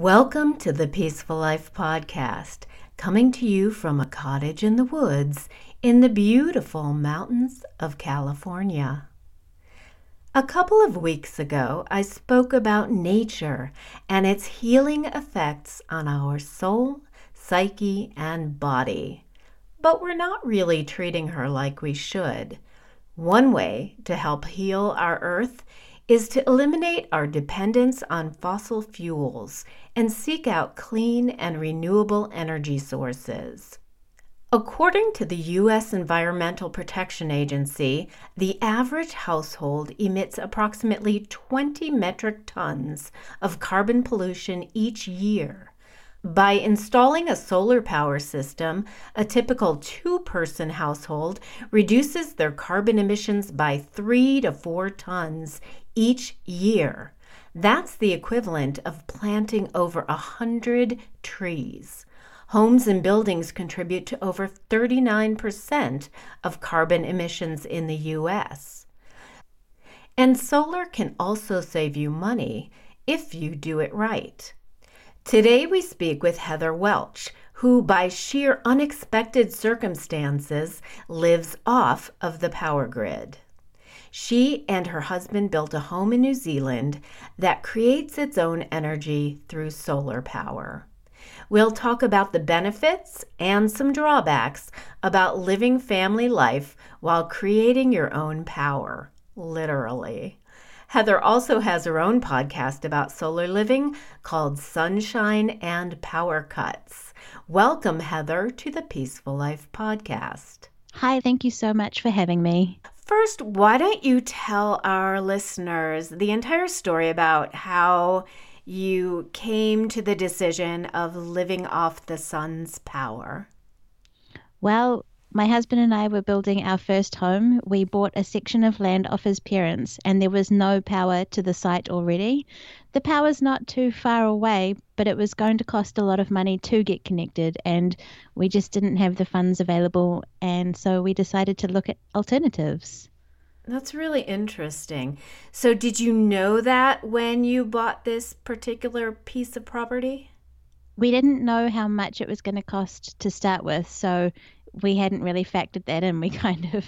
Welcome to the Peaceful Life Podcast, coming to you from a cottage in the woods in the beautiful mountains of California. A couple of weeks ago, I spoke about nature and its healing effects on our soul, psyche, and body. But we're not really treating her like we should. One way to help heal our earth is to eliminate our dependence on fossil fuels and seek out clean and renewable energy sources. According to the U.S. Environmental Protection Agency, the average household emits approximately 20 metric tons of carbon pollution each year. By installing a solar power system, a typical two-person household reduces their carbon emissions by 3 to 4 tons each year. That's the equivalent of planting over 100 trees. Homes and buildings contribute to over 39% of carbon emissions in the U.S. And solar can also save you money if you do it right. Today we speak with Heather Welch, who by sheer unexpected circumstances lives off of the power grid. She and her husband built a home in New Zealand that creates its own energy through solar power. We'll talk about the benefits and some drawbacks about living family life while creating your own power, literally. Heather also has her own podcast about solar living called Sunshine and Power Cuts. Welcome, Heather, to the Peaceful Life Podcast. Hi, thank you so much for having me. First, why don't you tell our listeners the entire story about how you came to the decision of living off the sun's power? Well, my husband and I were building our first home. We bought a section of land off his parents, and there was no power to the site already. The power's not too far away, but it was going to cost a lot of money to get connected, and we just didn't have the funds available, and so we decided to look at alternatives. That's really interesting. So did you know that when you bought this particular piece of property? We didn't know how much it was going to cost to start with, so we hadn't really factored that in. We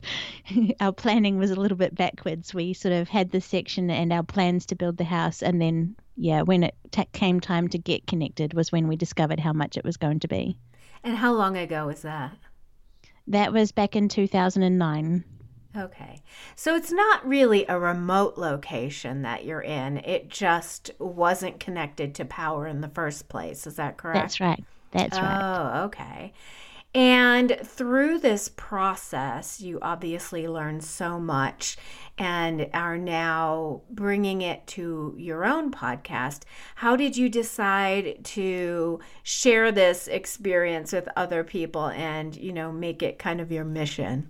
our planning was a little bit backwards. We sort of had this section and our plans to build the house, and then, when it came time to get connected was when we discovered how much it was going to be. And how long ago was that? That was back in 2009. Okay. So it's not really a remote location that you're in. It just wasn't connected to power in the first place. Is that correct? That's right. Right. Oh, okay. And through this process, you obviously learned so much and are now bringing it to your own podcast. How did you decide to share this experience with other people and, make it kind of your mission?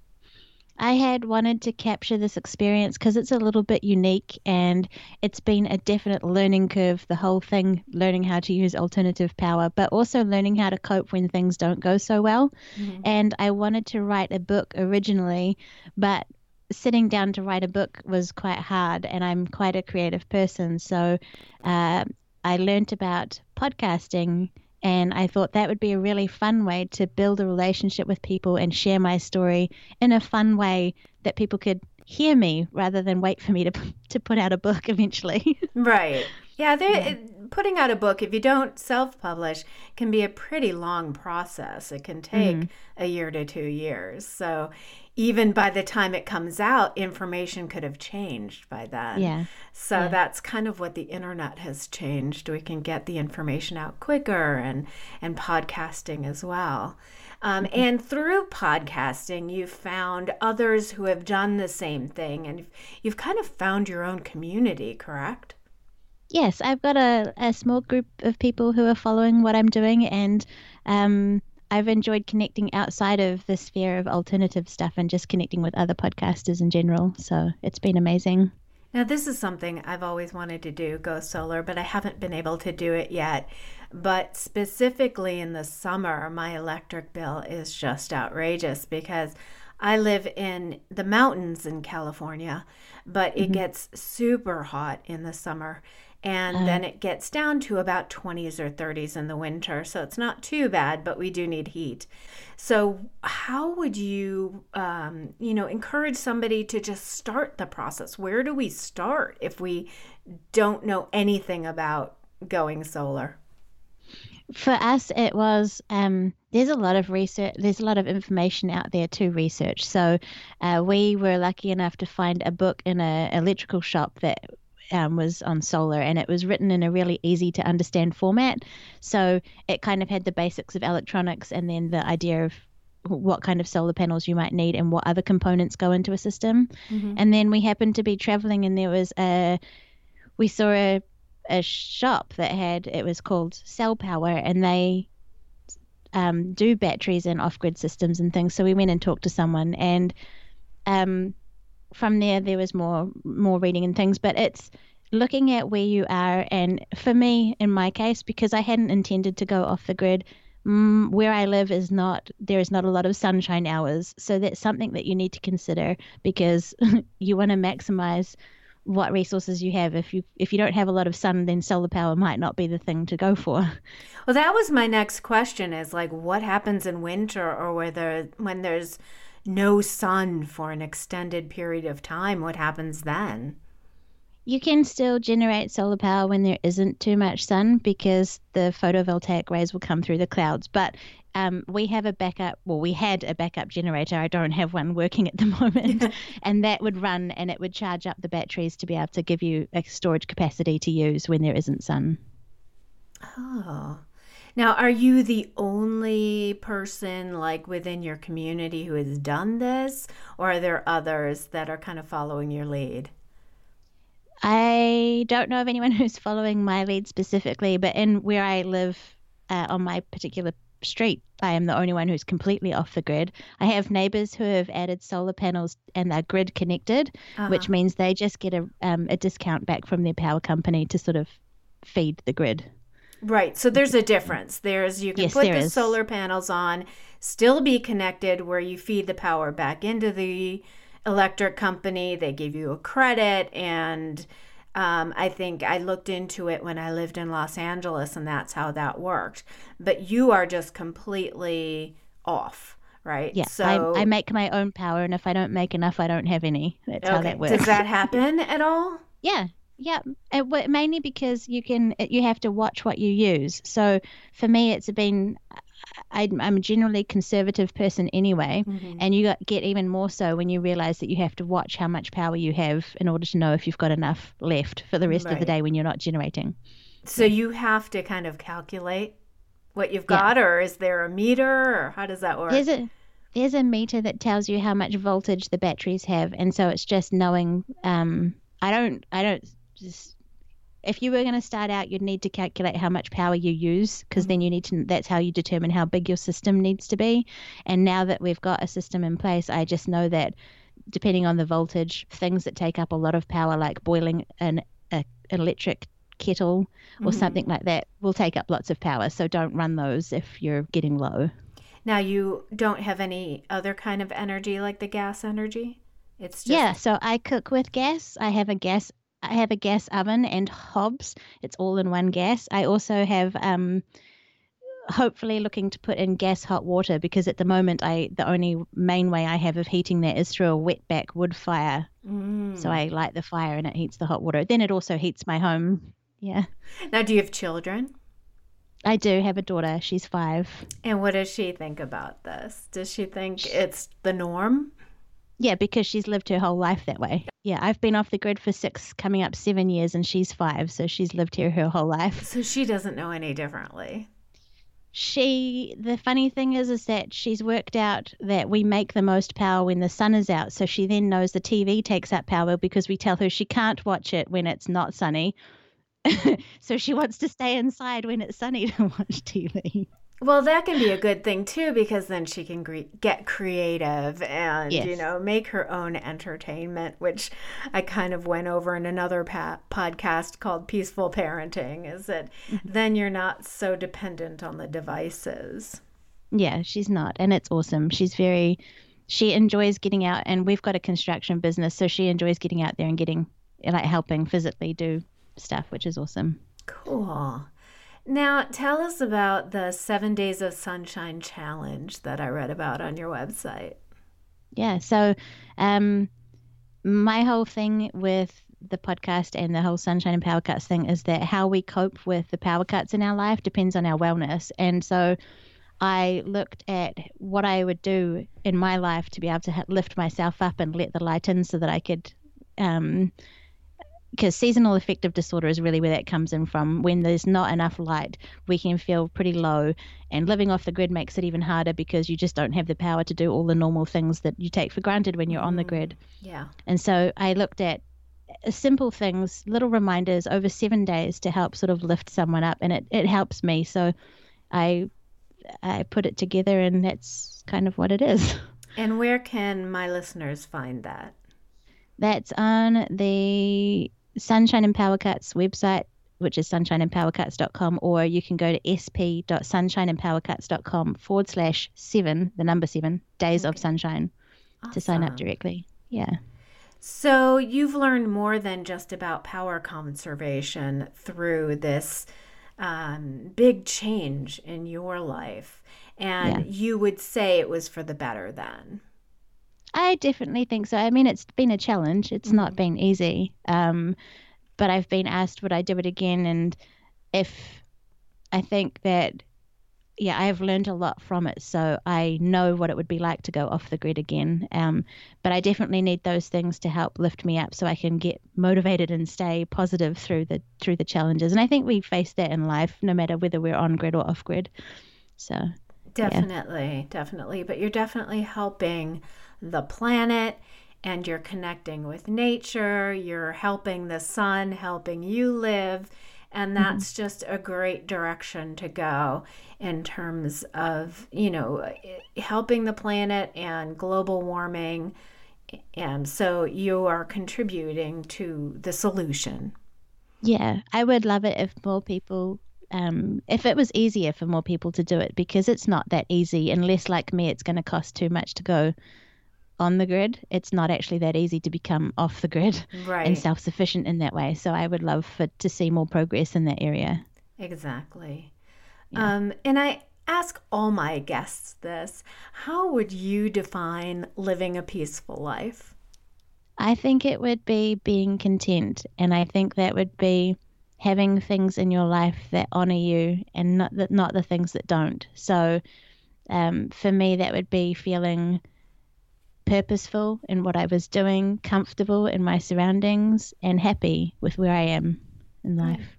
I had wanted to capture this experience because it's a little bit unique, and it's been a definite learning curve, the whole thing, learning how to use alternative power, but also learning how to cope when things don't go so well. Mm-hmm. And I wanted to write a book originally, but sitting down to write a book was quite hard, and I'm quite a creative person. So I learned about podcasting, and I thought that would be a really fun way to build a relationship with people and share my story in a fun way that people could hear me rather than wait for me to put out a book eventually. Right. Yeah, putting out a book, if you don't self-publish, can be a pretty long process. It can take a year to 2 years. So even by the time it comes out, information could have changed by then. Yeah. So that's kind of what the internet has changed. We can get the information out quicker and podcasting as well. And through podcasting, you've found others who have done the same thing, and you've kind of found your own community, correct? Yes, I've got a small group of people who are following what I'm doing, and I've enjoyed connecting outside of the sphere of alternative stuff and just connecting with other podcasters in general. So it's been amazing. Now, this is something I've always wanted to do, go solar, but I haven't been able to do it yet. But specifically in the summer, my electric bill is just outrageous because I live in the mountains in California, but it gets super hot in the summer. And then it gets down to about 20s or 30s in the winter. So it's not too bad, but we do need heat. So how would you, encourage somebody to just start the process? Where do we start if we don't know anything about going solar? For us, it was there's a lot of research, there's a lot of information out there to research. So we were lucky enough to find a book in an electrical shop that was on solar, and it was written in a really easy to understand format. So it kind of had the basics of electronics and then the idea of what kind of solar panels you might need and what other components go into a system. And then we happened to be traveling, and we saw a shop that it was called Cell Power, and they do batteries and off-grid systems and things. So we went and talked to someone, and from there was more reading and things, but it's looking at where you are. And for me, in my case, because I hadn't intended to go off the grid, where I live there is not a lot of sunshine hours. So that's something that you need to consider, because you want to maximize what resources you have. If you don't have a lot of sun, then solar power might not be the thing to go for. Well, that was my next question, is like, what happens in winter, or when there's no sun for an extended period of time? What happens then? You can still generate solar power when there isn't too much sun, because the photovoltaic rays will come through the clouds. But we had a backup generator. I don't have one working at the moment. And that would run, and it would charge up the batteries to be able to give you a storage capacity to use when there isn't sun. Oh. Now, are you the only person like within your community who has done this, or are there others that are kind of following your lead? I don't know of anyone who's following my lead specifically, but in where I live, on my particular street, I am the only one who's completely off the grid. I have neighbors who have added solar panels and they're grid connected, which means they just get a discount back from their power company to sort of feed the grid. Right. So there's a difference. You can put the solar panels on, still be connected, where you feed the power back into the electric company. They give you a credit. And I think I looked into it when I lived in Los Angeles, and that's how that worked. But you are just completely off, right? Yeah. So I make my own power, and if I don't make enough, I don't have any. That's how that works. Does that happen at all? Yeah. Yeah, mainly because you have to watch what you use. So for me, it's been, I'm a generally conservative person anyway, and you get even more so when you realize that you have to watch how much power you have in order to know if you've got enough left for the rest of the day when you're not generating. So you have to kind of calculate what you've got, or is there a meter, or how does that work? There's a meter that tells you how much voltage the batteries have, and so it's just knowing. If you were going to start out, you'd need to calculate how much power you use, because then that's how you determine how big your system needs to be. And now that we've got a system in place, I just know that depending on the voltage, things that take up a lot of power, like boiling an electric kettle or something like that, will take up lots of power. So don't run those if you're getting low. Now, you don't have any other kind of energy like the gas energy? It's just... so I cook with gas. I have a gas oven and hobs. It's all in one gas. I also have hopefully looking to put in gas hot water, because at the moment the only main way I have of heating that is through a wetback wood fire. So I light the fire and it heats the hot water. Then it also heats my home. Yeah. Now, do you have children? I do have a daughter. She's 5. And what does she think about this? Does she think it's the norm? Yeah, because she's lived her whole life that way. Yeah, I've been off the grid for 6, coming up 7 years, and she's 5, so she's lived here her whole life. So she doesn't know any differently. The funny thing is that she's worked out that we make the most power when the sun is out, so she then knows the TV takes up power because we tell her she can't watch it when it's not sunny. So she wants to stay inside when it's sunny to watch TV. Well, that can be a good thing, too, because then she can get creative and, make her own entertainment, which I kind of went over in another podcast called Peaceful Parenting, is that then you're not so dependent on the devices. Yeah, she's not. And it's awesome. She enjoys getting out, and we've got a construction business, so she enjoys getting out there and helping physically do stuff, which is awesome. Cool. Now, tell us about the 7 Days of Sunshine Challenge that I read about on your website. Yeah. So, my whole thing with the podcast and the whole Sunshine and Power Cuts thing is that how we cope with the power cuts in our life depends on our wellness. And so I looked at what I would do in my life to be able to lift myself up and let the light in so that I could, because seasonal affective disorder is really where that comes in from. When there's not enough light, we can feel pretty low, and living off the grid makes it even harder because you just don't have the power to do all the normal things that you take for granted when you're on the grid. Yeah. And so I looked at simple things, little reminders over 7 days to help sort of lift someone up, and it helps me. So I put it together, and that's kind of what it is. And where can my listeners find that? That's on the Sunshine and Power Cuts website, which is sunshineandpowercuts.com, or you can go to sp.sunshineandpowercuts.com/7, the number 7, Days of Sunshine, to sign up directly. Yeah. So you've learned more than just about power conservation through this big change in your life. And you would say it was for the better then? I definitely think so. I mean, it's been a challenge. It's not been easy. But I've been asked would I do it again. And I think that, I've learned a lot from it. So I know what it would be like to go off the grid again. But I definitely need those things to help lift me up so I can get motivated and stay positive through the challenges. And I think we face that in life, no matter whether we're on grid or off grid. So definitely. But you're definitely helping the planet, and you're connecting with nature. You're helping the sun, helping you live. And that's just a great direction to go in terms of, helping the planet and global warming. And so you are contributing to the solution. Yeah, I would love it if more people, if it was easier for more people to do it, because it's not that easy. Unless, like me, it's going to cost too much to go on the grid. It's not actually that easy to become off the grid and self-sufficient in that way. So I would love to see more progress in that area. Exactly. Yeah. And I ask all my guests this: how would you define living a peaceful life? I think it would be being content, and I think that would be having things in your life that honor you and not the things that don't. So for me, that would be feeling purposeful in what I was doing, comfortable in my surroundings, and happy with where I am in life.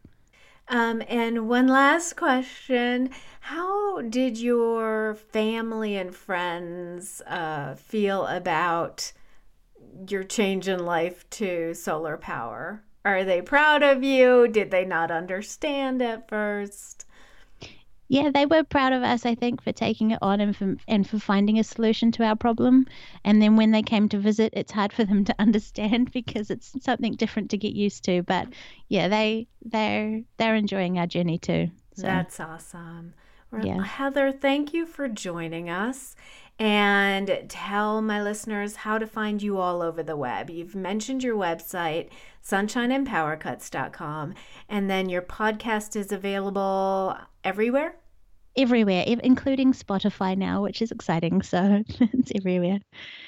And one last question: how did your family and friends feel about your change in life to solar power? Are they proud of you? Did they not understand at first? Yeah, they were proud of us, I think, for taking it on and for finding a solution to our problem. And then when they came to visit, it's hard for them to understand because it's something different to get used to. But yeah, they're enjoying our journey too. So. That's awesome. Well, Heather, thank you for joining us. And tell my listeners how to find you all over the web. You've mentioned your website, sunshineandpowercuts.com, and then your podcast is available everywhere? Everywhere, including Spotify now, which is exciting. So it's everywhere.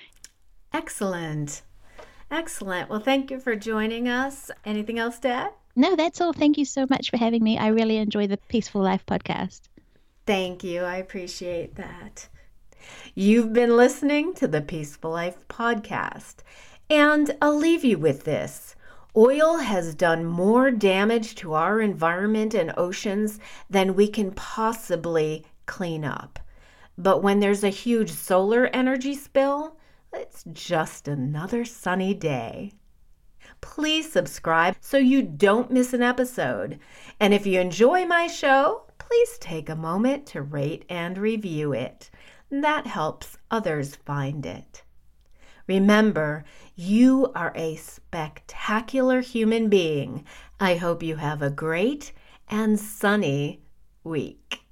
Excellent. Well, thank you for joining us. Anything else to add? No, that's all. Thank you so much for having me. I really enjoy the Peaceful Life podcast. Thank you. I appreciate that. You've been listening to the Peaceful Life podcast, and I'll leave you with this. Oil has done more damage to our environment and oceans than we can possibly clean up. But when there's a huge solar energy spill, it's just another sunny day. Please subscribe so you don't miss an episode. And if you enjoy my show, please take a moment to rate and review it. That helps others find it. Remember, you are a spectacular human being. I hope you have a great and sunny week.